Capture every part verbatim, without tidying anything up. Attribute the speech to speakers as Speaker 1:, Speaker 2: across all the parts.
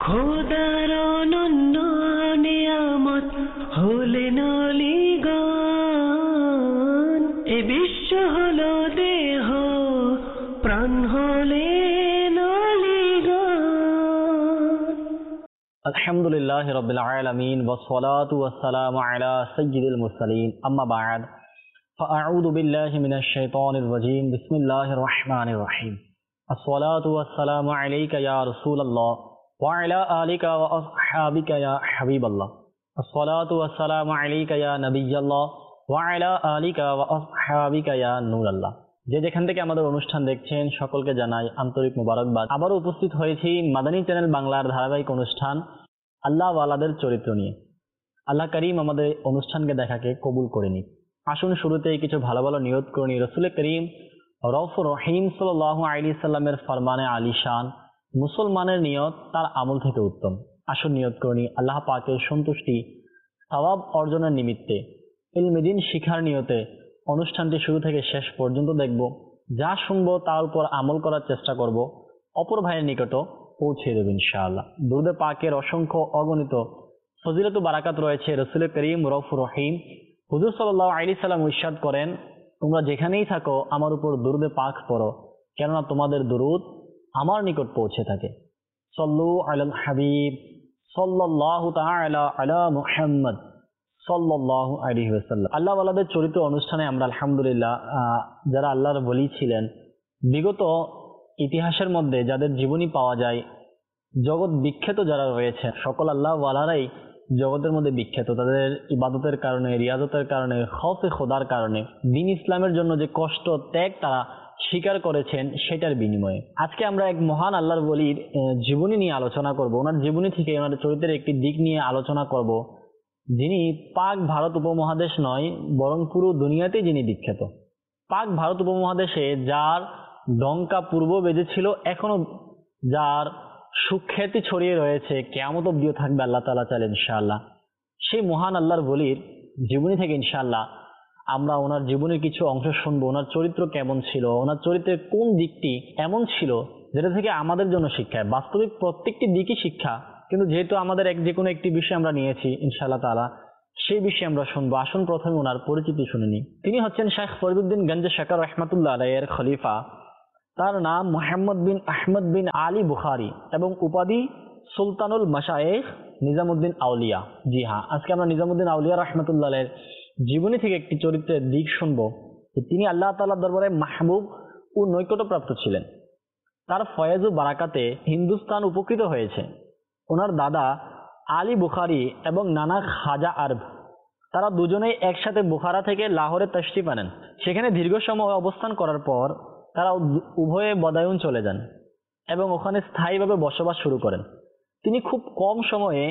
Speaker 1: খোদার অনন্য নিয়ামত হলেন অলিগণ, এ বিশ্ব হলো দেহ, প্রাণ হলেন অলিগণ।
Speaker 2: আলহামদুলিল্লাহি রাব্বিল আলামিন ওয়াসসালাতু ওয়াসসালামু আলা সাইয়্যিদিল মুরসালিন, আম্মা বা'দ, ফাআউযু বিল্লাহি মিনাশ শাইতানির রাজীম। বিসমিল্লাহির রহমানির রহিম। আসসালাতু ওয়াসসালামু আলাইকা ইয়া রাসূলুল্লাহ ওয়া আলা আলিকা ওয়া আসহাবিকা ইয়া হাবিবাল্লাহ। আসসালাতু ওয়াসসালামু আলাইকা ইয়া নবিয়্যাল্লাহ ওয়া আলা আলিকা ওয়া আসহাবিকা ইয়া নূরাল্লাহ। যে যেখান থেকে আমাদের অনুষ্ঠান দেখছেন সকলকে জানাই আন্তরিক মোবারকবাদ। আবারও উপস্থিত হয়েছি মাদানী চ্যানেল বাংলার ধারাবাহিক অনুষ্ঠান আল্লাহ ওয়ালাদের চরিত্র নিয়ে। আল্লাহ করিম আমাদের অনুষ্ঠানকে দেখাকে কবুল করে নিক। আসুন শুরুতেই কিছু ভালো ভালো নিয়ত করে নিই। রসুল করিম রউফুর রহিম সাল্লাল্লাহু আলাইহি সাল্লামের ফরমানে আলিশান, মুসলমানের নিয়ত তার আমল থেকে উত্তম। আসুন নিয়ত করে নিই আল্লাহ পাকের সন্তুষ্টি সওয়াব অর্জনের নিমিত্তে ইলমে দ্বীন শিখার নিয়তে অনুষ্ঠানটি শুরু থেকে শেষ পর্যন্ত দেখব। যা শুনবো তার উপর আমল করার চেষ্টা করব, অপর ভাইয়ের নিকটও পৌঁছে দেব ইনশাআল্লাহ। দুরূদে পাকের অসংখ্য অগণিত ফজিলত ও বারাকাত রয়েছে। রসুল করিম রউফুর রহিম হুজুর সাল্লাল্লাহু আলাইহি সাল্লাম ইরশাদ করেন, তোমরা যেখানেই থাকো আমার উপর দুরূদে পাক পড়ো, কেননা তোমাদের দুরূদ আমার নিকট পৌঁছে থাকে। সল্লু আলাল হাবিব সাল্লাল্লাহু তাআলা আলা মুহাম্মদ সাল্লাল্লাহু আলাইহি ওয়াসাল্লাম। আল্লাহ ওয়ালাদের চরিত্র অনুষ্ঠানে আমরা আলহামদুলিল্লাহ যারা আল্লাহর ওলি ছিলেন, বিগত ইতিহাসের মধ্যে যাদের জীবনী পাওয়া যায়, জগৎ বিখ্যাত যারা রয়েছে, সকল আল্লাহ ওয়ালারাই জগতের মধ্যে বিখ্যাত। তাদের ইবাদতের কারণে, রিয়াজতের কারণে, খৌফে খোদার কারণে, দ্বীন ইসলামের জন্য যে কষ্ট ত্যাগ তারা স্বীকার করেছেন সেটার বিনিময়ে আজকে আমরা এক মহান আল্লাহর ওলির জীবনী নিয়ে আলোচনা করব। ওনার জীবনী থেকে ওনার চরিত্রের একটি দিক নিয়ে আলোচনা করব, যিনি পাক ভারত উপমহাদেশ নয় বরং পুরো দুনিয়াতেই যিনি বিখ্যাত। পাক ভারত উপমহাদেশে যার ডঙ্কা পূর্ব বেজেছিল, এখনো যার সুখ্যাতি ছড়িয়ে রয়েছে, কিয়ামত অবধিও থাকবে আল্লাহ তাআলা চাইলে ইনশাআল্লাহ। সেই মহান আল্লাহর ওলির জীবনী থেকে ইনশাআল্লাহ আমরা ওনার জীবনের কিছু অংশ শুনবো। ওনার চরিত্র কেমন ছিল, ওনার চরিত্রের কোন দিকটি এমন ছিল যেটা থেকে আমাদের জন্য শিক্ষা। বাস্তবিক প্রত্যেকটি দিকই শিক্ষা, কিন্তু যেহেতু আমাদের এক যে কোনো একটি বিষয় আমরা নিয়েছি ইনশাআল্লাহ তাআলা, সেই বিষয়ে আমরা শুনবো। আসুন প্রথমে ওনার পরিচিতি শুনে নিই। তিনি হচ্ছেন শেখ ফরিদউদ্দিন গঞ্জ শাকার রহমাতুল্লাহ আলাইহির খলিফা। তার নাম মুহাম্মদ বিন আহমদ বিন আলী বুখারী এবং উপাধি সুলতানুল মাশায়েখ নিজামুদ্দিন আউলিয়া। জি হ্যাঁ, আজকে আমরা নিজামুদ্দিন আউলিয়া রহমাতুল্লাহ আলাইহির জীবনী থেকে একটি চরিত্রের দিক শুনবো। তিনি আল্লাহ তাআলার দরবারে মাহবুব ও নৈকট্যপ্রাপ্ত ছিলেন। তার ফয়েজ ও বারাকাতে হিন্দুস্তান উপকৃত হয়েছে। ওনার দাদা আলী বুখারী এবং নানা খাজা আরব, তারা দুজনেই একসাথে বুখারা থেকে লাহোরে তাশরিফ আনেন। সেখানে দীর্ঘ সময় অবস্থান করার পর তারা উভয়ে বদায়ুন চলে যান এবং ওখানে স্থায়ীভাবে বসবাস শুরু করেন। তিনি খুব কম সময়ে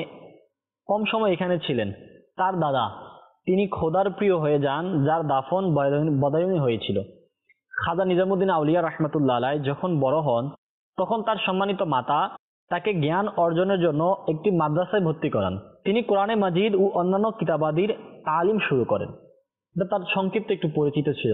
Speaker 2: কম সময় এখানে ছিলেন। তার দাদা তিনি খোদার প্রিয় হয়ে যান, যার দাফন বদায়ুনি হয়েছিল। খাজা নিজামুদ্দিন আউলিয়া রহমাতুল্লাহ আলাইহি যখন বড় হন, তখন তার সম্মানিত মাতা তাকে জ্ঞান অর্জনের জন্য একটি মাদ্রাসায় ভর্তি করান। তিনি কোরআনে মাজিদ ও অন্যান্য কিতাবাদির তালিম শুরু করেন। এটা তার সংক্ষিপ্ত একটু পরিচিত ছিল।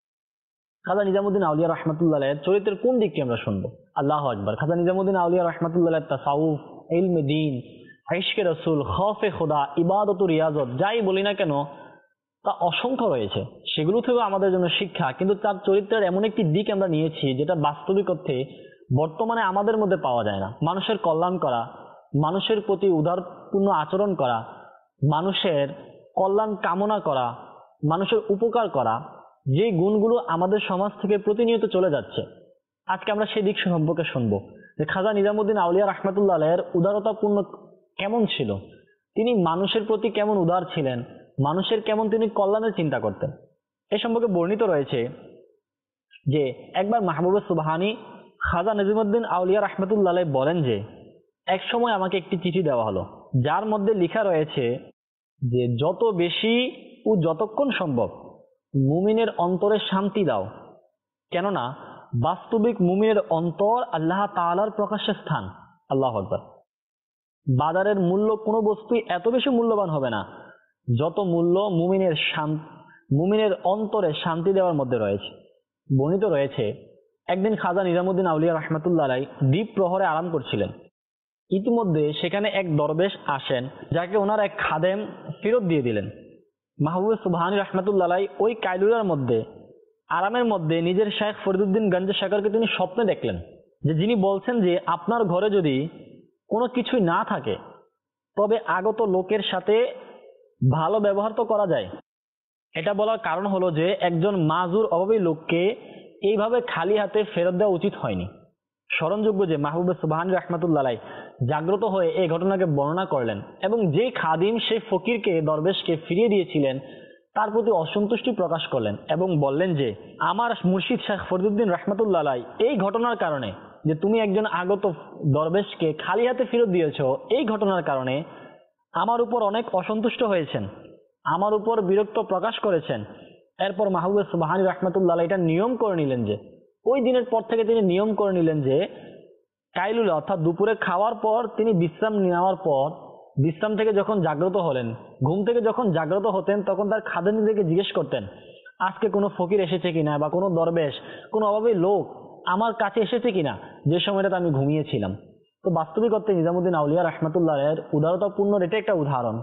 Speaker 2: খাজা নিজামুদ্দিন আউলিয়া রহমাতুল্লাহ আলাইহির চরিত্রের কোন দিকটি আমরা শুনবো? আল্লাহু আকবার। খাজা নিজামুদ্দিন আউলিয়া রহমাতুল্লাহ আলাইহি তাসাউফ, ইলমে দ্বীন, ইশকে রাসূল, খৌফে খোদা, ইবাদত ও রিয়াজত, যাই বলি না কেন তা অসংখ্য রয়েছে। সেগুলো থেকেও আমাদের জন্য শিক্ষা, কিন্তু তার চরিত্রের এমন একটি দিক আমরা নিয়েছি যেটা বাস্তবিক অর্থে বর্তমানে আমাদের মধ্যে পাওয়া যায় না। মানুষের কল্যাণ করা, মানুষের প্রতি উদারপূর্ণ আচরণ করা, মানুষের কল্যাণ কামনা করা, মানুষের উপকার করা, যে গুণগুলো আমাদের সমাজ থেকে প্রতিনিয়ত চলে যাচ্ছে, আজকে আমরা সেই দিক সম্পর্কে শুনবো যে খাজা নিজামুদ্দিন আউলিয়া রহমাতুল্লাহ আলাইহির উদারতাপূর্ণ কেমন ছিল, তিনি মানুষের প্রতি কেমন উদার ছিলেন, মানুষের কেমন তিনি কল্যাণের চিন্তা করতেন। এ সম্পর্কে বর্ণিত রয়েছে যে একবার মাহবুবে সুবহানী খাজা নিজামুদ্দিন আউলিয়া রহমাতুল্লাহ আলাইহি বলেন যে এক সময় আমাকে একটি চিঠি দেওয়া হলো, যার মধ্যে লেখা রয়েছে যে যত বেশি ও যতক্ষণ সম্ভব মুমিনের অন্তরে শান্তি দাও, কেননা বাস্তবিক মুমিনের অন্তর আল্লাহ তাআলার প্রকাশের স্থান। আল্লাহু আকবার। বাজারের মূল্য কোনো বস্তুই এত বেশি মূল্যবান হবে না যত মূল্য মুমিনের শান্তি, মুমিনের অন্তরে শান্তি দেওয়ার মধ্যে রয়েছে। বর্ণিত রয়েছে একদিন খাজা নিজামুদ্দিন আউলিয়া রহমাতুল্লাহ আলাইহি দ্বীপ প্রহরে আরাম করছিলেন। ইতিমধ্যে সেখানে এক দরবেশ আসেন, যাকে ওনার এক খাদেম ফেরত দিয়ে দিলেন। মাহবুব সুবহানী রাহমাতুল্লাহ আলাইহি ওই কাইলুলার মধ্যে আরামের মধ্যে নিজের শেখ ফরিদুদ্দিন গঞ্জ শেখরকে তিনি স্বপ্নে দেখলেন, যে যিনি বলছেন যে আপনার ঘরে যদি কোনো কিছুই না থাকে তবে আগত লোকের সাথে ভালো ব্যবহার তো করা যায়। এটা বলার কারণ হলো যে একজন মাজুর অভাবী লোককে এইভাবে খালি হাতে ফেরত দেওয়া উচিত হয়নি। স্মরণযোগ্য যে মাহবুব সুবহানী রাহমাতুল্লাহ আলাইহি জাগ্রত হয়ে এই ঘটনাকে বর্ণনা করলেন এবং যে খাদিম সেই ফকিরকে দরবেশকে ফিরিয়ে দিয়েছিলেন তার প্রতি অসন্তুষ্টি প্রকাশ করলেন এবং বললেন যে আমার মুর্শিদ শেখ ফরিদুদ্দিন রাহমাতুল্লাহ আলাইহি এই ঘটনার কারণে, যে তুমি একজন আগত দরবেশকে খালি হাতে ফেরত দিয়েছো, এই ঘটনার কারণে আমার উপর অনেক অসন্তুষ্ট হয়েছেন, আমার উপর বিরক্ত প্রকাশ করেছেন। এরপর মাহবুব সুবহানী রাহমাতুল্লাহ আলাইহি এটা নিয়ম করে নিলেন যে ওই দিনের পর থেকে তিনি নিয়ম করে নিলেন যে কাইলুলা অর্থাৎ দুপুরে খাওয়ার পর তিনি বিশ্রাম নেওয়ার পর বিশ্রাম থেকে যখন জাগ্রত হলেন, ঘুম থেকে যখন জাগ্রত হতেন, তখন তার খাদেমদেরকে জিজ্ঞেস করতেন আজকে কোনো ফকির এসেছে কিনা বা কোনো দরবেশ, কোনো অভাবী লোক আমার কাছে এসেছে কিনা যে সময়টাতে আমি ঘুমিয়েছিলাম। তো বাস্তবিক অর্থে নিজামুদ্দিন আউলিয়া রাহমাতুল্লাহ আলাইহির উদারতাপূর্ণ এটা একটা উদাহরণ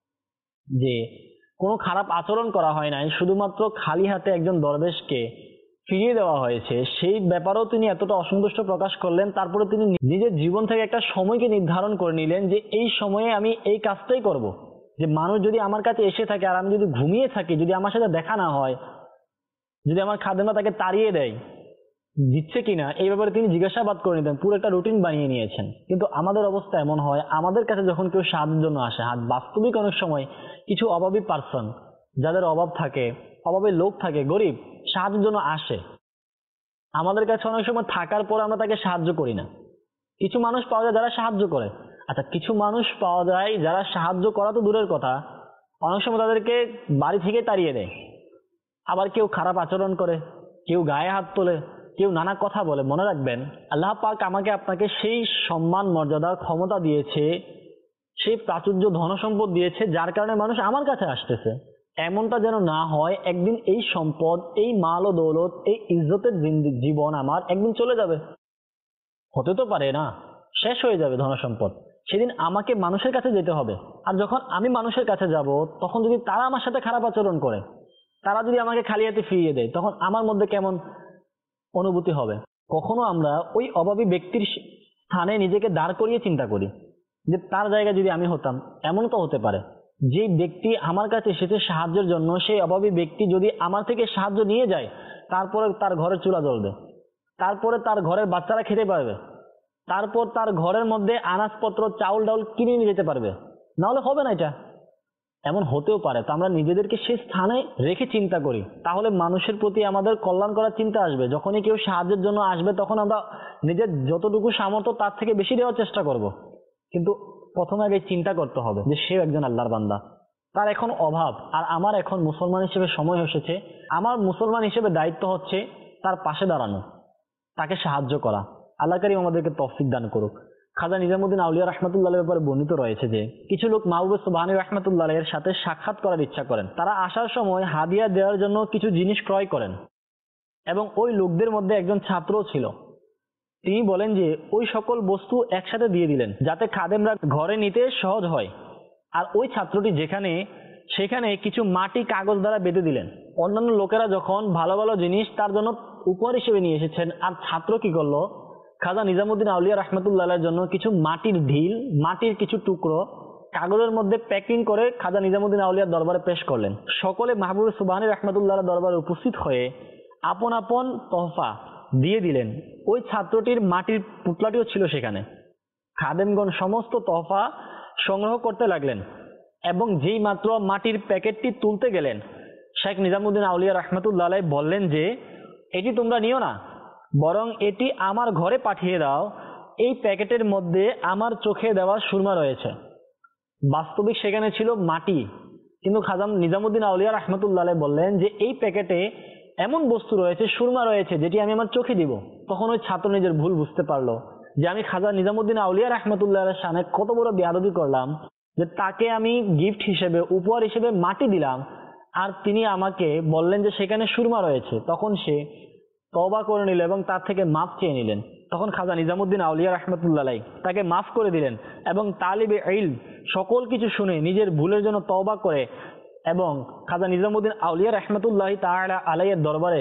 Speaker 2: যে কোনো খারাপ আচরণ করা হয় নাই, শুধুমাত্র খালি হাতে একজন দরবেশকে ফিরিয়ে দেওয়া হয়েছে, সেই ব্যাপারেও তিনি এতটা অসন্তুষ্ট প্রকাশ করলেন। তারপরে তিনি নিজের জীবন থেকে একটা সময়কে নির্ধারণ করে নিলেন যে এই সময়ে আমি এই কাজটাই করব। যে মানুষ যদি আমার কাছে এসে থাকে আর আমি যদি ঘুমিয়ে থাকি, যদি আমার সাথে দেখা না হয়, যদি আমার খাদেমরা তাকে তাড়িয়ে দেয়, দিচ্ছে কিনা এই ব্যাপারে তিনি জিজ্ঞাসাবাদ করে নিতেন, পুরো একটা রুটিন বানিয়ে নিয়েছেন। কিন্তু আমাদের অবস্থা এমন হয়, আমাদের কাছে যখন কেউ সাহায্যের জন্য আসে, আর বাস্তবিক অনেক সময় কিছু অভাবী পার্সন যাদের অভাব থাকে, অভাবী লোক থাকে, গরিব, সাহায্যের জন্য আসে, আমাদের কাছে অনেক সময় থাকার পর আমরা তাকে সাহায্য করি না। কিছু মানুষ পাওয়া যায় যারা সাহায্য করে, আচ্ছা কিছু মানুষ পাওয়া যায় যারা সাহায্য করা তো দূরের কথা, অনেক সময় তাদেরকে বাড়ি থেকে তাড়িয়ে দেয়। আবার কেউ খারাপ আচরণ করে, কেউ গায়ে হাত তোলে, কেউ নানা কথা বলে। মনে রাখবেন আল্লাহ পাক আমাকে আপনাকে সেই সম্মান মর্যাদা ক্ষমতা দিয়েছে, সেই প্রাচুর্য ধনসম্পদ দিয়েছে যার কারণে মানুষ আমার কাছে আসতেছে। এমনটা যেন না হয় একদিন এই সম্পদ, এই মাল ও দৌলত, এই ইজ্জতের জীবন আমার একদিন চলে যাবে, হতে তো পারে না, শেষ হয়ে যাবে ধনসম্পদ, সেদিন আমাকে মানুষের কাছে যেতে হবে। আর যখন আমি মানুষের কাছে যাব তখন যদি তারা আমার সাথে খারাপ আচরণ করে, তারা যদি আমাকে খালি হাতে ফিরিয়ে দেয়, তখন আমার মধ্যে কেমন অনুভূতি হবে। কখনো আমরা ওই অভাবী ব্যক্তির স্থানে নিজেকে দাঁড় করিয়ে চিন্তা করি যে তার জায়গায় যদি আমি হতাম। এমন তো হতে পারে যে ব্যক্তি আমার কাছে এসেছে সাহায্যের জন্য, সেই অভাবী ব্যক্তি যদি আমার থেকে সাহায্য নিয়ে যায়, তারপরে তার ঘরে চুলা জ্বলবে, তারপরে তার ঘরের বাচ্চারা খেতে পারবে, তারপর তার ঘরের মধ্যে আনাজপত্র চাউল ডাউল কিনে নিয়ে যেতে পারবে, না হলে হবে না। এটা এমন হতেও পারে। তো আমরা নিজেদেরকে সেই স্থানে রেখে চিন্তা করি, তাহলে মানুষের প্রতি আমাদের কল্যাণ করার চিন্তা আসবে। যখনই কেউ সাহায্যের জন্য আসবে তখন আমরা নিজের যতটুকু সামর্থ্য তার থেকে বেশি দেওয়ার চেষ্টা করব। কিন্তু প্রথমে আগে চিন্তা করতে হবে যে সেও একজন আল্লাহর বান্দা, তার এখন অভাব, আর আমার এখন মুসলমান হিসেবে সময় এসেছে, আমার মুসলমান হিসেবে দায়িত্ব হচ্ছে তার পাশে দাঁড়ানো, তাকে সাহায্য করা। আল্লাহ কারীম আমাদেরকে তৌফিক দান করুক। খাজা নিজামুদ্দিন আউলিয়া রাহমাতুল্লাহ আলাইহির ব্যাপারে বর্ণিত রয়েছে যে কিছু লোক মাহবুব সুবহানী রাহমাতুল্লাহ আলাইহির সাথে সাক্ষাৎ করার ইচ্ছা করেন। তারা আসার সময় হাদিয়া দেওয়ার জন্য কিছু জিনিস ক্রয় করেন এবং ওই লোকদের মধ্যে একজন ছাত্রও ছিল। তিনি বলেন যে ওই সকল বস্তু একসাথে দিয়ে দিলেন যাতে খাদেমরা ঘরে নিতে সহজ হয়। আর ওই ছাত্রটি যেখানে সেখানে কিছু মাটি কাগজ দ্বারা বেঁধে দিলেন। অন্যান্য লোকেরা যখন ভালো ভালো জিনিস তার জন্য উপহার হিসেবে নিয়ে এসেছেন, আর ছাত্র কি করলো, খাজা নিজামুদ্দিন আউলিয়া রাহমাতুল্লাহ আলাইহির জন্য কিছু মাটির ঢিল, মাটির কিছু টুকরো কাগজের মধ্যে প্যাকিং করে খাজা নিজামুদ্দিন আউলিয়ার দরবারে পেশ করলেন। সকলে মাহবুব সুবহানী রাহমাতুল্লাহ আলাইহির দরবারে উপস্থিত হয়ে আপন আপন তোহফা দিয়ে দিলেন। ওই ছাত্রটির মাটির পুতলাটিও ছিল সেখানে। খাদেমগণ সমস্ত তোহফা সংগ্রহ করতে লাগলেন এবং যেই মাত্র মাটির প্যাকেটটি তুলতে গেলেন, শেখ নিজামুদ্দিন আউলিয়া রাহমাতুল্লাহ আলাইহি বললেন যে এটি তোমরা নিও না, বরং এটি আমার ঘরে পাঠিয়ে দাও, এই প্যাকেটের মধ্যে আমার চোখে দেওয়া সুরমা রয়েছে। বাস্তবিক সেখানে ছিল মাটি, কিন্তু খাজা নিজামুদ্দিন আউলিয়া রাহমাতুল্লাহ আলাইহি বললেন যে এই প্যাকেটে এমন বস্তু রয়েছে, সুরমা রয়েছে, যেটি আমি আমার চোখে দিব। তখন ওই ছাত্র নিজের ভুল বুঝতে পারলো যে আমি খাজা নিজামুদ্দিন আউলিয়া রাহমাতুল্লাহ আলাইহির শানে কত বড় বেয়াদবি করলাম, যে তাকে আমি গিফট হিসেবে, উপহার হিসেবে মাটি দিলাম, আর তিনি আমাকে বললেন যে সেখানে সুরমা রয়েছে। তখন সে তওবা করে নিল এবং তার থেকে মাপ চেয়ে নিলেন। তখন খাজা নিজামুদ্দিন আউলিয়া রাহমাতুল্লাহ আলাইহি তাকে মাফ করে দিলেন এবং তালিবে ইলম সকল কিছু শুনে নিজের ভুলের জন্য তওবা করে এবং খাজা নিজামুদ্দিন আউলিয়া রাহমাতুল্লাহ তাআলা আলাইহির দরবারে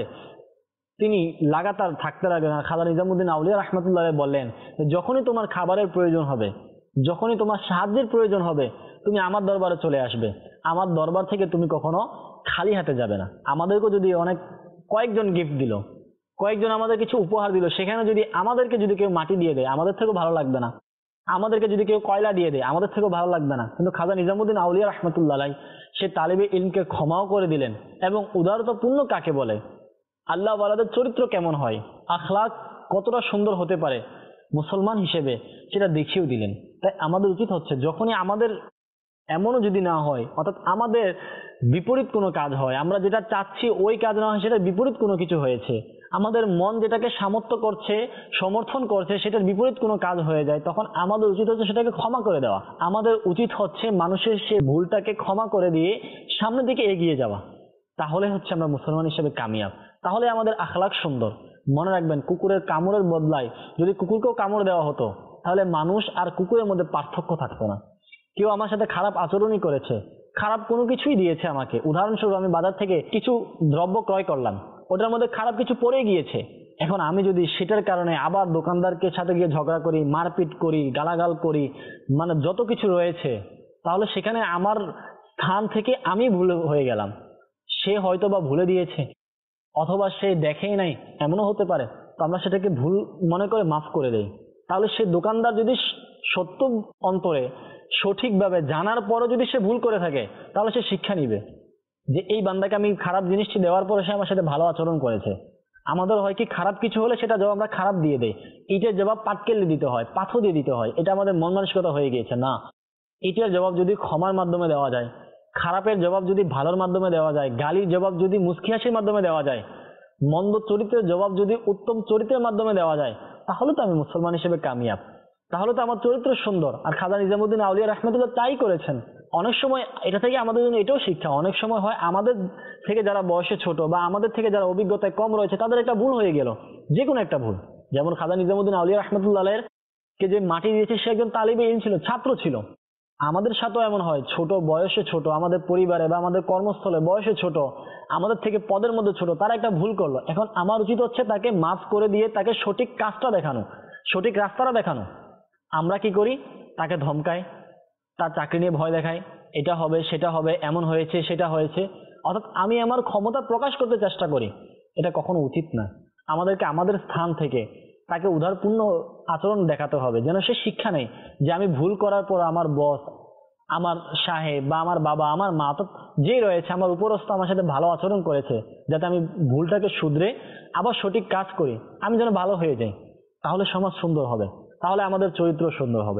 Speaker 2: তিনি লাগাতার থাকতে লাগলেন। আর খাজা নিজামুদ্দিন আউলিয়া রাহমাতুল্লাহ আলাইহি বললেন, যখনই তোমার খাবারের প্রয়োজন হবে, যখনই তোমার সাহায্যের প্রয়োজন হবে, তুমি আমার দরবারে চলে আসবে। আমার দরবার থেকে তুমি কখনো খালি হাতে যাবে না। আমাদেরকেও যদি অনেক কয়েকজন গিফট দিল, কয়েকজন আমাদের কিছু উপহার দিল, সেখানে যদি আমাদেরকে যদি কেউ মাটি দিয়ে দেয়, আমাদের থেকেও ভালো লাগবে না। আমাদেরকে যদি কেউ কয়লা দিয়ে দেয়, আমাদের থেকেও ভালো লাগবে না। কিন্তু খাজা নিজামুদ্দিন আউলিয়া রাহমাতুল্লাহ আলাইহি সে তালিবে ইলমকে ক্ষমাও করে দিলেন এবং উদারতাপূর্ণ কাকে বলে, আল্লাহ ওয়ালাদের চরিত্র কেমন হয়, আখলাক কতটা সুন্দর হতে পারে মুসলমান হিসেবে, সেটা দেখিয়েও দিলেন। তাই আমাদের উচিত হচ্ছে, যখনই আমাদের এমনও যদি না হয়, অর্থাৎ আমাদের বিপরীত কোনো কাজ হয়, আমরা যেটা চাচ্ছি ওই কাজ না হয়, সেটা বিপরীত কোনো কিছু হয়েছে, আমাদের মন যেটাকে সামর্থ্য করছে, সমর্থন করছে, সেটার বিপরীত কোনো কাজ হয়ে যায়, তখন আমাদের উচিত হচ্ছে সেটাকে ক্ষমা করে দেওয়া। আমাদের উচিত হচ্ছে মানুষের সে ভুলটাকে ক্ষমা করে দিয়ে সামনের দিকে এগিয়ে যাওয়া। তাহলে হচ্ছে আমরা মুসলমান হিসেবে কামিয়াব, তাহলে আমাদের আখলাক সুন্দর। মনে রাখবেন, কুকুরের কামড়ের বদলায় যদি কুকুরকেও কামড় দেওয়া হতো, তাহলে মানুষ আর কুকুরের মধ্যে পার্থক্য থাকতো না। কেউ আমার সাথে খারাপ আচরণই করেছে, খারাপ কোনো কিছুই দিয়েছে আমাকে, উদাহরণস্বরূপ আমি বাজার থেকে কিছু দ্রব্য ক্রয় করলাম, ওটার মধ্যে খারাপ কিছু পড়ে গিয়েছে, এখন আমি যদি সেটার কারণে আবার দোকানদারকে সাথে গিয়ে ঝগড়া করি, মারপিট করি, গালাগাল করি, মানে যত কিছু রয়েছে, তাহলে সেখানে আমার স্থান থেকে আমি ভুল হয়ে গেলাম। সে হয়তো বা ভুলে দিয়েছে, অথবা সে দেখেই নাই, এমনও হতে পারে। তো আমরা সেটাকে ভুল মনে করে মাফ করে দেই। তাহলে সে দোকানদার যদি সত্য অন্তরে সঠিকভাবে জানার পরও যদি সে ভুল করে থাকে, তাহলে সে শিক্ষা নিবে যে এই বান্দাকে আমি খারাপ জিনিসটি দেওয়ার পরে সে আমার সাথে ভালো আচরণ করেছে। আমাদের হয় কি, খারাপ কিছু হলে সেটা জবাব আমরা খারাপ দিয়ে দেই, এইটার জবাব পাটকেলে দিতে হয়, পাথর দিয়ে দিতে হয়, এটা আমাদের মন মানসিকতা হয়ে গিয়েছে। না, এইটার জবাব যদি ক্ষমার মাধ্যমে দেওয়া যায়, খারাপের জবাব যদি ভালোর মাধ্যমে দেওয়া যায়, গালির জবাব যদি মুস্কি হাসির মাধ্যমে দেওয়া যায়, মন্দ চরিত্রের জবাব যদি উত্তম চরিত্রের মাধ্যমে দেওয়া যায়, তাহলে তো আমি মুসলমান হিসেবে কামিয়াব, তাহলে তো আমার চরিত্র সুন্দর। আর খাজা নিজামুদ্দিন আউলিয়া রাহমাতুল্লাহ তাই করেছেন। অনেক সময় এটা থেকে আমাদের জন্য এটাও শিক্ষা, অনেক সময় হয় আমাদের থেকে যারা বয়সে ছোট বা আমাদের থেকে যারা অভিজ্ঞতায় কম রয়েছে, তাদের একটা ভুল হয়ে গেল, যে কোনো একটা ভুল। যেমন খাজা নিজামুদ্দিন আউলিয়া রাহমাতুল্লাহ আলাইহির কে যে মাটি দিয়েছে, সে একজন তালিবে ইলম ছিল, ছাত্র ছিল। আমাদের সাথেও এমন হয়, ছোট বয়সে ছোট, আমাদের পরিবারে বা আমাদের কর্মস্থলে বয়সে ছোট, আমাদের থেকে পদের মধ্যে ছোট, তারা একটা ভুল করলো। এখন আমার উচিত হচ্ছে তাকে মাফ করে দিয়ে তাকে সঠিক কাজটা দেখানো, সঠিক রাস্তাটা দেখানো। আমরা কি করি, তাকে ধমকাই, তার চাকরি নিয়ে ভয় দেখাই, এটা হবে সেটা হবে, এমন হয়েছে সেটা হয়েছে, অর্থাৎ আমি আমার ক্ষমতা প্রকাশ করতে চেষ্টা করি। এটা কখনো উচিত না। আমাদেরকে আমাদের স্থান থেকে তাকে উদারপূর্ণ আচরণ দেখাতে হবে, যেন সে শিক্ষা নেই যে আমি ভুল করার পর আমার বস, আমার সাহেব বা আমার বাবা, আমার মা, তো যেই রয়েছে আমার উপরস্থ আমার সাথে ভালো আচরণ করেছে, যাতে আমি ভুলটাকে শুধরে আবার সঠিক কাজ করি, আমি যেন ভালো হয়ে যাই। তাহলে সমাজ সুন্দর হবে, তাহলে আমাদের চরিত্র সুন্দর হবে।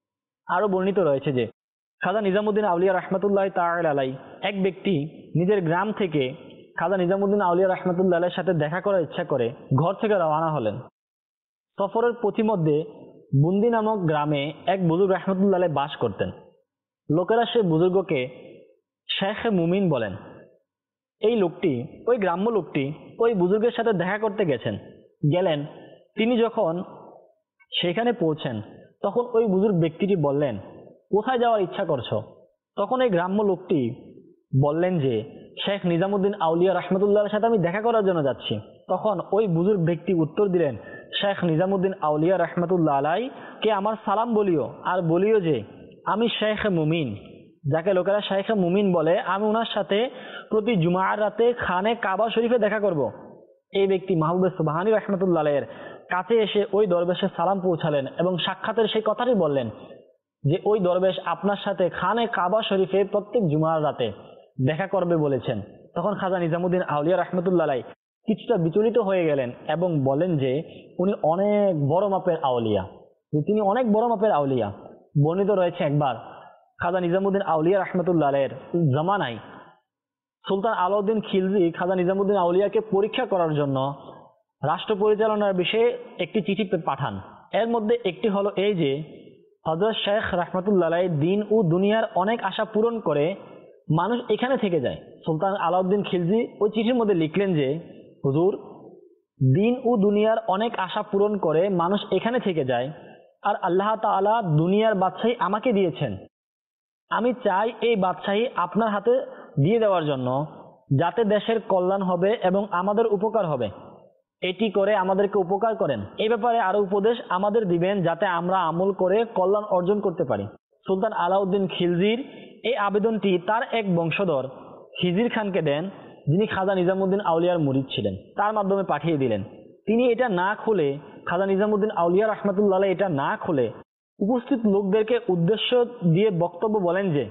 Speaker 2: আরো বর্ণিত রয়েছে যে খাজা নিজামুদ্দিন আউলিয়া রাহমাতুল্লাহ তাআলা আলাইহি এক ব্যক্তি নিজের গ্রাম থেকে খাজা নিজামুদ্দিন আউলিয়া রাহমাতুল্লাহ আলাইহির সাথে দেখা করার ইচ্ছা করে ঘর থেকে রওনা হলেন। সফরের পথিমধ্যে বুন্দি নামক গ্রামে এক বুজুর্গ রাহমাতুল্লাহ আলাইহি বাস করতেন। লোকেরা সেই বুজুর্গকে শেখ মুমিন বলেন। এই লোকটি, ওই গ্রাম্য লোকটি ওই বুজুর্গের সাথে দেখা করতে গেছেন গেলেন তিনি যখন সেখানে পৌঁছেন, তখন ওই বুজুর্গ ব্যক্তিটি বললেন, কোথায় যাওয়ার ইচ্ছা করছো? তখন এই গ্রাম্য লোকটি বললেন যে শেখ নিজামুদ্দিন আউলিয়া রাহমাতুল্লাহর সাথে আমি দেখা করার জন্য যাচ্ছি। তখন ওই বুজুর্গ ব্যক্তি উত্তর দিলেন, শেখ নিজামুদ্দিন আউলিয়া রাহমাতুল্লাহ আলাইহি কে আমার সালাম বলিও, আর বলিও যে আমি শেখ মুমিন, যাকে লোকেরা শেখ মুমিন বলে, আমি ওনার সাথে প্রতি জুমার রাতে খানে কাবা শরীফে দেখা করব। এই ব্যক্তি মাহবুবে সুবহানী রাহমাতুল্লাহ আলাইহির কাছে এসে ওই দরবেশের সালাম পৌঁছালেন এবং সাক্ষাতের সেই কথাটি বললেন যে ওই দরবেশ আপনার সাথে খানে কাবা শরীফে প্রত্যেক জুমার রাতে দেখা করবে বলেছেন। তখন খাজা নিজামুদ্দিন আউলিয়া রাহমাতুল্লাহ আলাইহি কিছুটা বিচলিত হয়ে গেলেন এবং বলেন যে উনি অনেক বড় মাপের আউলিয়া, তিনি অনেক বড় মাপের আউলিয়া। বর্ণিত রয়েছে একবার খাজা নিজামুদ্দিন আউলিয়া রাহমাতুল্লাহ আলাইহির জামানায় সুলতান আলাউদ্দিন খিলজি খাজা নিজামুদ্দিন আউলিয়াকে পরীক্ষা করার জন্য রাষ্ট্র পরিচালনার বিষয়ে একটি চিঠি পাঠান। এর মধ্যে একটি হলো এই যে হযরত শেখ রাহমাতুল্লাহ আলাইহি দিন ও দুনিয়ার অনেক আশা পূরণ করে মানুষ এখানে থেকে যায়। সুলতান আলাউদ্দিন খিলজি ওই চিঠির মধ্যে লিখলেন যে হুজুর, দিন ও দুনিয়ার অনেক আশা পূরণ করে মানুষ এখানে থেকে যায়, আর আল্লাহ তাআলা দুনিয়ার বাদশাহী আমাকে দিয়েছেন। আমি চাই এই বাদশাহী আপনার হাতে দিয়ে দেওয়ার জন্য, যাতে দেশের কল্যাণ হবে এবং আমাদের উপকার হবে। এটি করে আমাদেরকে উপকার করেন। এই ব্যাপারে আরো উপদেশ আমাদের দিবেন, যাতে আমরা আমল করে কল্যাণ অর্জন করতে পারি। সুলতান আলাউদ্দিন খিলজির এই আবেদনটি তার এক বংশধর খিজির খানকে দেন, যিনি খাজা নিজামুদ্দিন আউলিয়ার মুরিদ ছিলেন। তার মাধ্যমে পাঠিয়ে দিলেন। তিনি এটা না খুলে, খাজা নিজামুদ্দিন আউলিয়া রহমাতুল্লাহ আলাইহি এটা না খুলে উপস্থিত লোকদেরকে উদ্দেশ্য দিয়ে বক্তব্য বলেন যে,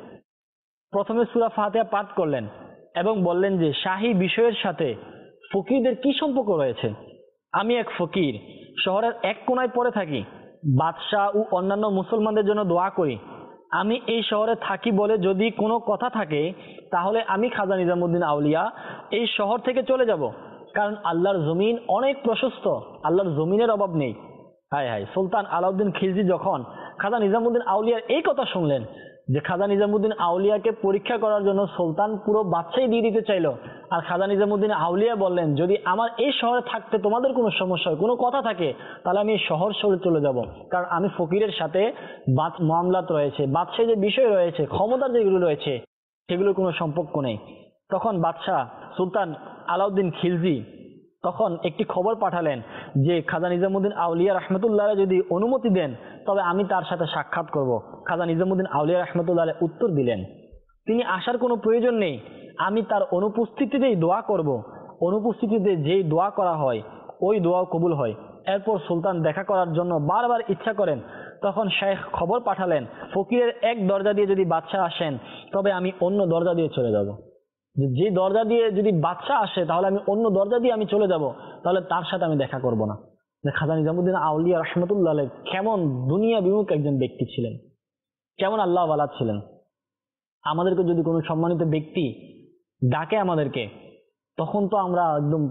Speaker 2: প্রথমে সূরা ফাতিহা পাঠ করলেন এবং বললেন যে, শাহী বিষয়ের সাথে ফকিরদের কি সম্পর্ক রয়েছে? আমি এক ফকির, শহরের এক কোনায় পড়ে থাকি, বাদশাহ ও অন্যান্য মুসলমানদের জন্য দোয়া করি। আমি এই শহরে থাকি বলে যদি কোনো কথা থাকে, তাহলে আমি খাজা নিজামুদ্দিন আউলিয়া এই শহর থেকে চলে যাব, কারণ আল্লাহর জমিন অনেক প্রশস্ত, আল্লাহর জমিনের অভাব নেই। হায় হায়, সুলতান আলাউদ্দিন খিলজি যখন খাজা নিজামুদ্দিন আউলিয়ার এই কথা শুনলেন যে খাজা নিজামুদ্দিন আউলিয়াকে পরীক্ষা করার জন্য সুলতান পুরো বাদশাহী দিয়ে দিতে চাইলো, আর খাজা নিজামুদ্দিন আউলিয়া বললেন, যদি আমার এই শহরে থাকতে তোমাদের কোনো সমস্যা হয়, কোনো কথা থাকে, তাহলে আমি এই শহর ছেড়ে চলে যাব, কারণ আমি ফকিরের সাথে মামলাত রয়েছে, বাদশাহী যে বিষয় রয়েছে, ক্ষমতার যেগুলো রয়েছে, সেগুলোর কোনো সম্পর্ক নেই। তখন বাদশাহ সুলতান আলাউদ্দিন খিলজি তখন একটি খবর পাঠালেন যে, খাজা নিজামুদ্দিন আউলিয়া রহমতুল্লাহ যদি অনুমতি দেন, তবে আমি তার সাথে সাক্ষাৎ করব। খাজা নিজামুদ্দিন আউলিয়া রহমতুল্লাহ উত্তর দিলেন, তিনি আসার কোনো প্রয়োজন নেই, আমি তার অনুপস্থিতিতেই দোয়া করব। অনুপস্থিতিতে যেই দোয়া করা হয়, ওই দোয়া কবুল হয়। এরপর সুলতান দেখা করার জন্য বারবার ইচ্ছা করেন। তখন শেখ খবর পাঠালেন, ফকিরের এক দরজা দিয়ে যদি বাদশাহ আসেন, তবে আমি অন্য দরজা দিয়ে চলে যাব। যে দরজা দিয়ে যদি বাদশাহ আসে, তাহলে আমি অন্য দরজা দিয়ে আমি চলে যাব, তাহলে তার সাথে আমি দেখা করব না। খাজা নিজামুদ্দিন আউলিয়া রহমতুল্লাহ কেমন দুনিয়া বিমুখ একজন ব্যক্তি ছিলেন, কেমন আল্লাহ ওয়ালা ছিলেন। আমাদেরকে যদি কোনো সম্মানিত ব্যক্তি ডাকে আমাদেরকে, তখন তো আমরা একদম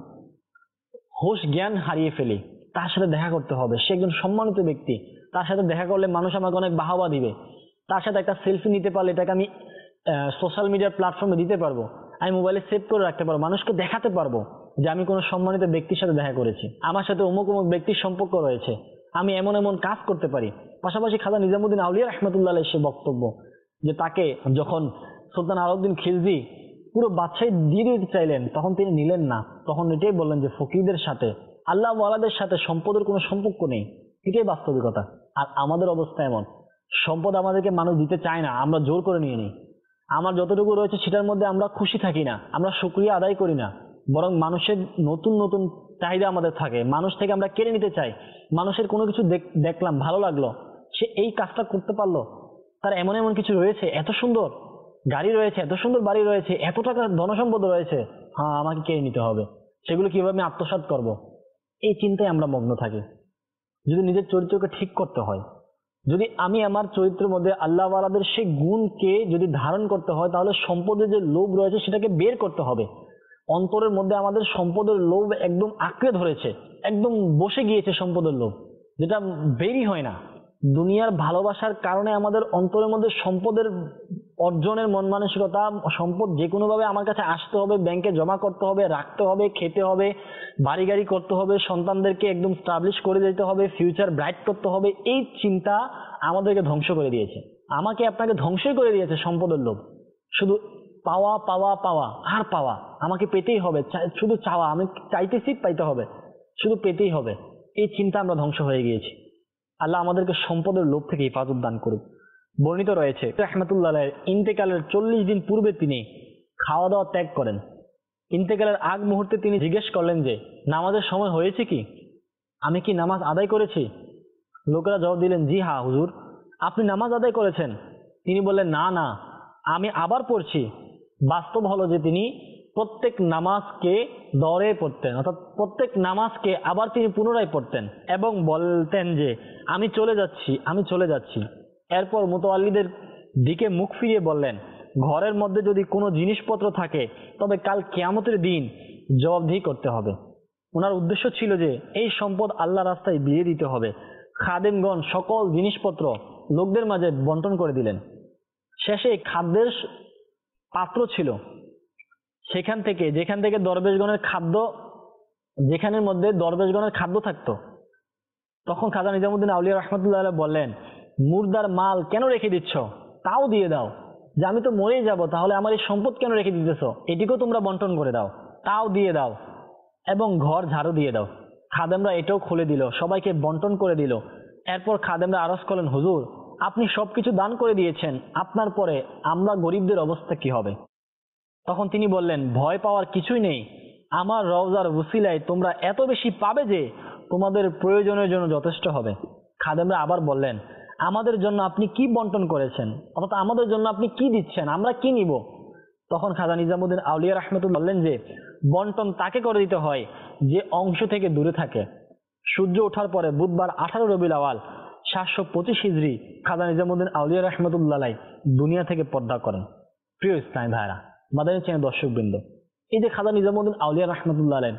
Speaker 2: হোশ জ্ঞান হারিয়ে ফেলি। তার সাথে দেখা করতে হবে, সে একজন সম্মানিত ব্যক্তি, তার সাথে দেখা করলে মানুষ আমাকে অনেক বাহবা দিবে। তার সাথে একটা সেলফি নিতে পারলে এটাকে আমি সোশ্যাল মিডিয়ার প্ল্যাটফর্মে দিতে পারবো, আমি মোবাইলে সেভ করে রাখতে পারবো, মানুষকে দেখাতে পারবো যে আমি কোনো সম্মানিত ব্যক্তির সাথে দেখা করেছি, আমার সাথে অমুক অমুক ব্যক্তির সম্পর্ক রয়েছে, আমি এমন এমন কাজ করতে পারি। পাশাপাশি খাজা নিজামুদ্দিন আউলিয়া রহমতুল্লাহ আলাইহি সে বক্তব্য যে, তাকে যখন সুলতান আলাউদ্দিন খিলজি পুরো বাদশাহী দিয়ে দিতে চাইলেন, তখন তিনি নিলেন না। তখন এটাই বললেন যে, ফকিরদের সাথে, আল্লাহ ওয়ালাদের সাথে সম্পদের কোনো সম্পর্ক নেই। এটাই বাস্তবিকতা। আর আমাদের অবস্থা এমন, সম্পদ আমাদেরকে মানুষ দিতে চায় না, আমরা জোর করে নিয়ে নিই। আমার যতটুকু রয়েছে সেটার মধ্যে আমরা খুশি থাকি না, আমরা শুকরিয়া আদায় করি না, বরং মানুষের নতুন নতুন চাহিদা আমাদের থাকে, মানুষ থেকে আমরা কেড়ে নিতে চাই। মানুষের কোনো কিছু দেখলাম, ভালো লাগলো, সে এই কাজটা করতে পারলো, তার এমন এমন কিছু রয়েছে, এত সুন্দর গাড়ি রয়েছে, এত সুন্দর বাড়ি রয়েছে, এত টাকার ধনসম্পদ রয়েছে, হ্যাঁ আমাকে কেড়ে নিতে হবে, সেগুলো কিভাবে আমি আত্মসাৎ করব, এই চিন্তায় আমরা মগ্ন থাকি। যদি নিজের চরিত্রকে ঠিক করতে হয়, যদি আমি আমার চরিত্রের মধ্যে আল্লাহ ওয়ালাদের সেই গুণকে যদি ধারণ করতে হয়, তাহলে সম্পদের যে লোভ রয়েছে সেটাকে বের করতে হবে। অন্তরের মধ্যে আমাদের সম্পদের লোভ একদম আঁকড়ে ধরেছে, একদম বসে গিয়েছে সম্পদের লোভ, যেটা বেরই হয় না। দুনিয়ার ভালোবাসার কারণে আমাদের অন্তরের মধ্যে সম্পদের অর্জনের মন মানসিকতা, সম্পদ যে কোনো ভাবে আমার কাছে আসতে হবে, ব্যাংকে জমা করতে হবে, রাখতে হবে, খেতে হবে, বাড়ি গাড়ি করতে হবে, সন্তানদেরকে একদম স্টাবলিশ করে দিতে হবে, ফিউচার ব্রাইট করতে হবে, এই চিন্তা আমাদেরকে ধ্বংস করে দিয়েছে, আমাকে আপনাকে ধ্বংসই করে দিয়েছে সম্পদের লোভ। শুধু পাওয়া পাওয়া পাওয়া আর পাওয়া, আমাকে পেতেই হবে, শুধু চাওয়া, আমি চাইতেছি পাইতে হবে, শুধু পেতেই হবে, এই চিন্তা আমরা ধ্বংস হয়ে গিয়েছি। আল্লাহ আমাদেরকে সম্পদের লোভ থেকে হেফাজত দান করুক। বর্ণিত রয়েছে রাহমাতুল্লাহ আলাইহির ইন্তেকালের চল্লিশ দিন পূর্বে তিনি খাওয়া দাওয়া ত্যাগ করেন। ইন্তেকালের আগ মুহূর্তে তিনি জিজ্ঞেস করলেন যে, নামাজের সময় হয়েছে কি, আমি কি নামাজ আদায় করেছি? লোকেরা জবাব দিলেন, জি হ্যাঁ হুজুর, আপনি নামাজ আদায় করেছেন। তিনি বললেন, না না, আমি আবার পড়ছি। বাস্তব হলো যে তিনি প্রত্যেক নামাজকে দরে পড়তেন, অর্থাৎ প্রত্যেক নামাজকে আবার তিনি পুনরায় পড়তেন এবং বলতেন যে, আমি চলে যাচ্ছি, আমি চলে যাচ্ছি। এরপর মুতাওয়াল্লিদের দিকে মুখ ফিরিয়ে বললেন, ঘরের মধ্যে যদি কোনো জিনিসপত্র থাকে, তবে কাল কিয়ামতের দিন জবাবদিহি করতে হবে। ওনার উদ্দেশ্য ছিল যে এই সম্পদ আল্লাহ রাস্তায় বিলিয়ে দিতে হবে। খাদেমগণ সকল জিনিসপত্র লোকদের মাঝে বন্টন করে দিলেন। শেষে খাদ্যের পাত্র ছিল, সেখান থেকে যেখান থেকে দরবেশগণের খাদ্য যেখানের মধ্যে দরবেশগণের খাদ্য থাকতো। তখন খাজা নিজামুদ্দিন আউলিয়া রহমতুল্লাহ আলাইহি বললেন, মুর্দার মাল কেন রেখে দিচ্ছ, তাও দিয়ে দাও। যে আমি তো মরেই যাব, তাহলে আমার এই সম্পদ কেন রেখে দিতেছ, এটিকেও তোমরা বন্টন করে দাও, তাও দিয়ে দাও, এবং ঘর ঝাড়ু দিয়ে দাও। খাদেমরা এটাও খুলে দিল, সবাইকে বন্টন করে দিল। এরপর খাদেমরা আরজ করলেন, হুজুর আপনি সবকিছু দান করে দিয়েছেন, আপনার পরে আমরা গরিবদের অবস্থা কি হবে? তখন তিনি বললেন, ভয় পাওয়ার কিছুই নেই, আমার রওজার ওসিলায় তোমরা এত বেশি পাবে যে তোমাদের প্রয়োজনের জন্য যথেষ্ট হবে। খাদেমরা আবার বললেন, আমাদের জন্য আপনি কি বন্টন করেছেন, অর্থাৎ আমাদের জন্য আপনি কি দিচ্ছেন, আমরা কি নিব? তখন খাজা নিজামুদ্দিন আউলিয়া রহমতুল্লাহ বললেন যে বন্টন তাকে করে দিতে হয় যে অংশ থেকে দূরে থাকে। সূর্য ওঠার পরে বুধবার আঠারো রবিউল আওয়াল সাতশো পঁচিশ হিজরি খাজা নিজামুদ্দিন আউলিয়া রহমতুল্লাহ আলাইহি দুনিয়া থেকে পর্দা করেন। প্রিয় ইসলামী ভাইরা, মাদানী চ্যানেল দর্শক বৃন্দ, এই যে খাজা নিজামুদ্দিন আউলিয়া রহমতুল্লাহ আলাইহি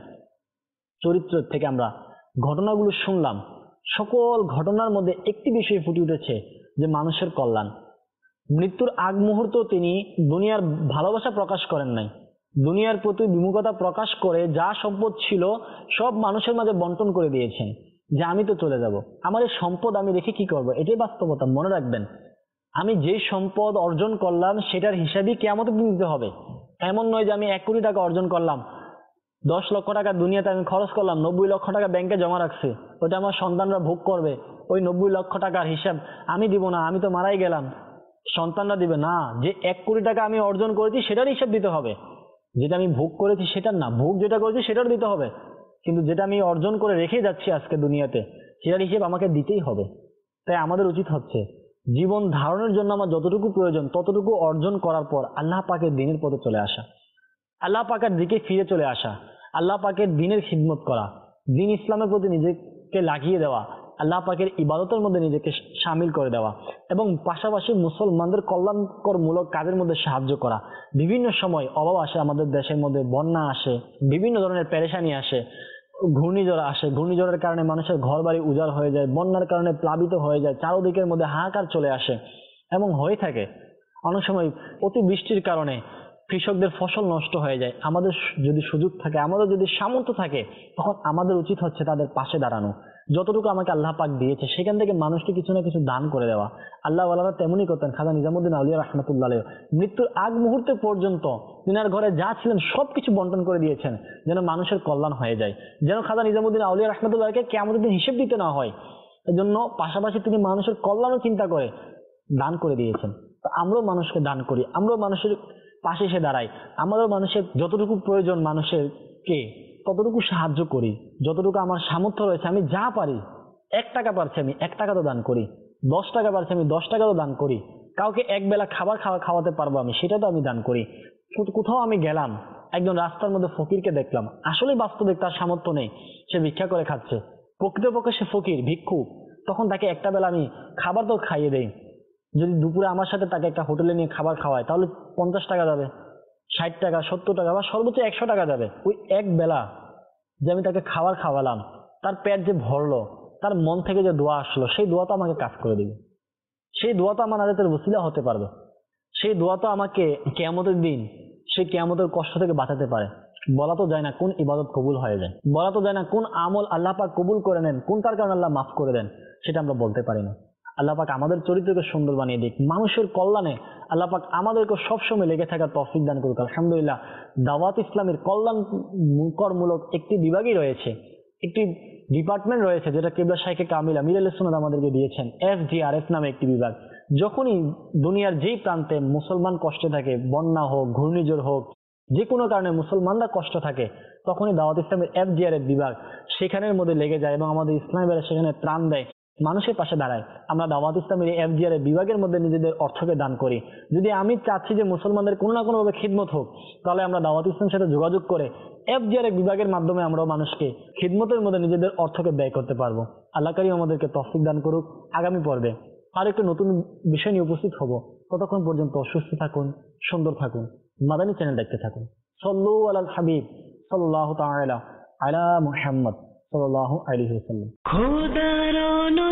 Speaker 2: চরিত্র থেকে আমরা ঘটনাগুলো শুনলাম, সকল ঘটনার মধ্যে একটি বিষয় ফুটে উঠেছে যে মানুষের কল্যাণ। মৃত্যুর আগ মুহূর্ত তিনি দুনিয়ার ভালোবাসা প্রকাশ করেন নাই, দুনিয়ার প্রতি বিমুখতা প্রকাশ করে যা সম্পদ ছিল সব মানুষের মাঝে বন্টন করে দিয়েছেন, যে আমি তো চলে যাব, আমার এই সম্পদ আমি রেখে কি করব। এটাই বাস্তবতা। মনে রাখবেন, আমি যে সম্পদ অর্জন করলাম সেটার হিসাবই কিয়ামতের দিন দিতে হবে। এমন নয় যে আমি এক কোটি টাকা অর্জন করলাম, দশ লক্ষ টাকা দুনিয়াতে আমি খরচ করলাম, নব্বই লক্ষ টাকা ব্যাংকে জমা রাখছি, ওটা আমার সন্তানরা ভোগ করবে, ওই নব্বই লক্ষ টাকার হিসাব আমি দিব না, আমি তো মারাই গেলাম, সন্তানরা দিবে না। যে এক কোটি টাকা আমি অর্জন করেছি সেটার হিসাব দিতে হবে, যেটা আমি ভোগ করেছি সেটার না। ভোগ যেটা করেছি সেটার দিতে হবে, কিন্তু যেটা আমি অর্জন করে রেখে যাচ্ছি আজকে দুনিয়াতে, সেটার হিসেব আমাকে দিতেই হবে। তাই আমাদের উচিত হচ্ছে জীবন ধারণের জন্য আমার যতটুকু প্রয়োজন ততটুকু অর্জন করার পর আল্লাহ পাকের দিনের পথে চলে আসা, আল্লাহ পাকের দিকে ফিরে চলে আসা, আল্লাহ পাকের দিনের খিদমত করা, দিন ইসলামের প্রতি নিজেকে লাগিয়ে দেওয়া, আল্লাহ পাকের ইবাদতের মধ্যে নিজেকে সামিল করে দেওয়া, এবং পাশাপাশি মুসলমানদের কল্যাণকরমূলক কাজের মধ্যে সাহায্য করা। বিভিন্ন সময় অভাব আসে, আমাদের দেশের মধ্যে বন্যা আসে, বিভিন্ন ধরনের পেরেশানি আসে, ঘূর্ণিঝড় আসে, ঘূর্ণিঝড়ের কারণে মানুষের ঘর বাড়ি উজাড় হয়ে যায়, বন্যার কারণে প্লাবিত হয়ে যায়, চারদিকের মধ্যে হাহাকার চলে আসে এবং হয়ে থাকে। অনেক সময় অতিবৃষ্টির কারণে কৃষকদের ফসল নষ্ট হয়ে যায়। আমাদের যদি সুযোগ থাকে, আমাদের যদি সামর্থ্য থাকে, তখন আমাদের উচিত হচ্ছে তাদের পাশে দাঁড়ানো। যতটুকু আমাকে আল্লাহ পাক দিয়েছে সেখান থেকে মানুষকে কিছু না কিছু দান করে দেওয়া। আল্লাহ ওয়ালারা তেমনই করতেন। খাজা নিজামুদ্দিন আউলিয়া রহমতুল্লাহ আলাইহি মৃত্যুর আগ মুহূর্তে পর্যন্ত তিনার ঘরে যা ছিলেন সবকিছু বন্টন করে দিয়েছেন যেন মানুষের কল্যাণ হয়ে যায়, যেন খাজা নিজামুদ্দিন আউলিয়া রহমতুল্লাহকে কিয়ামতের দিন হিসেব দিতে না হয়। এজন্য পাশাপাশি তিনি মানুষের কল্যাণও চিন্তা করে দান করে দিয়েছেন। তো আমরাও মানুষকে দান করি, আমরাও মানুষের পাশে এসে দাঁড়াই, আমাদের মানুষের যতটুকু প্রয়োজন মানুষেরকে ততটুকু সাহায্য করি। যতটুকু আমার সামর্থ্য রয়েছে, আমি যা পারি, এক টাকা পারছি আমি এক টাকা তো দান করি, দশ টাকা পারছি আমি দশ টাকা তো দান করি, কাউকে এক বেলা খাবার খাওয়া খাওয়াতে পারবো আমি সেটা তো আমি দান করি। কোথাও আমি গেলাম, একজন রাস্তার মধ্যে ফকিরকে দেখলাম, আসলে বাস্তবিক তার সামর্থ্য নেই, সে ভিক্ষা করে খাচ্ছে, প্রকৃতপক্ষে সে ফকির ভিক্ষু, তখন তাকে একটা বেলা আমি খাবার তো খাইয়ে দেই। যদি দুপুরে আমার সাথে তাকে একটা হোটেলে নিয়ে খাবার খাওয়ায় তাহলে পঞ্চাশ টাকা যাবে, ষাট টাকা, সত্তর টাকা বা সর্বোচ্চ একশো টাকা যাবে। ওই এক বেলা যে আমি তাকে খাবার খাওয়ালাম, তার পেট যে ভরলো, তার মন থেকে যে দোয়া আসলো, সেই দোয়া তো আমাকে কাজ করে দিবে, সেই দোয়া তো আমার নাজাতের ওসিলা হতে পারবে, সেই দোয়া তো আমাকে কিয়ামতের দিন সেই কিয়ামতের কষ্ট থেকে বাঁচাতে পারে। বলা তো যায় না কোন ইবাদত কবুল হয়ে যায়, বলা তো যায় না কোন আমল আল্লাহ পাক কবুল করে নেন, কোনটার কারণে আল্লাহ মাফ করে দেন, সেটা আমরা বলতে পারি না। আল্লাহ পাক আমাদের চরিত্রকে সুন্দর বানিয়ে দিক, মানুষের কল্যাণে আল্লাহ পাক আমাদেরকে সবসময় লেগে থাকার তৌফিক দান করুক। আলহামদুলিল্লাহ, দাওয়াত ইসলামের কল্যাণকরমূলক একটি বিভাগই রয়েছে, একটি ডিপার্টমেন্ট রয়েছে যেটা কিবলা শাইখে কামিল আমির আহলে সুন্নাত আমাদেরকে দিয়েছেন, এফ জি আর এফ নামে একটি বিভাগ। যখনই দুনিয়ার যেই প্রান্তে মুসলমান কষ্টে থাকে, বন্যা হোক, ঘূর্ণিঝড় হোক, যে কোনো কারণে মুসলমানরা কষ্ট থাকে, তখনই দাওয়াত ইসলামের এফ জি আর এর বিভাগ সেখানের মধ্যে লেগে যায় এবং আমাদের ইসলামী ভাইরা সেখানে ত্রাণ দেয়, মানুষের পাশে দাঁড়ায়। আমরা দাওয়াত ইসলামের এফ জি আর এর বিভাগের মধ্যে নিজেদের অর্থকে দান করি। যদি আমি চাচ্ছি যে মুসলমানদের কোনো না কোনোভাবে খিদমত হোক, তাহলে আমরা দাওয়াত ইসলামের সাথে যোগাযোগ করে এফ জি আর এর বিভাগের মাধ্যমে আমরাও মানুষকে খিদমতের মধ্যে নিজেদের অর্থকে ব্যয় করতে পারবো। আল্লাহ কারীম আমাদেরকে তৌফিক দান করুক। আগামী পর্বে আর একটু নতুন বিষয় নিয়ে উপস্থিত হব। ততক্ষণ পর্যন্ত সুস্থ থাকুন, সুন্দর থাকুন, মাদানী চ্যানেল দেখতে থাকুন। সাল্লু আলাল হাবিব সাল্লাল্লাহু তাআলা আলা মুহাম্মদ সাল্লাল্লাহু আলাইহি ওয়াসাল্লাম।
Speaker 1: খোদার